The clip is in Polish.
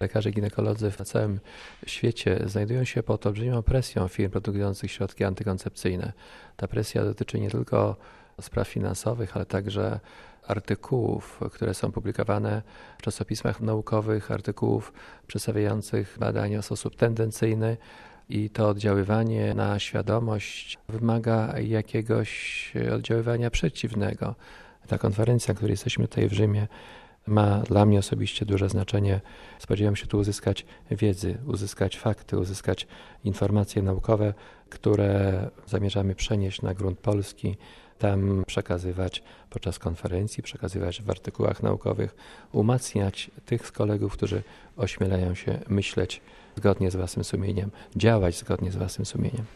Lekarze ginekolodzy na całym świecie znajdują się pod olbrzymią presją firm produkujących środki antykoncepcyjne. Ta presja dotyczy nie tylko spraw finansowych, ale także artykułów, które są publikowane w czasopismach naukowych, artykułów przedstawiających badania w sposób tendencyjny i to oddziaływanie na świadomość wymaga jakiegoś oddziaływania przeciwnego. Ta konferencja, na której jesteśmy tutaj w Rzymie, ma dla mnie osobiście duże znaczenie. Spodziewam się tu uzyskać wiedzy, uzyskać fakty, uzyskać informacje naukowe, które zamierzamy przenieść na grunt polski, tam przekazywać podczas konferencji, przekazywać w artykułach naukowych, umacniać tych kolegów, którzy ośmielają się myśleć zgodnie z własnym sumieniem, działać zgodnie z własnym sumieniem.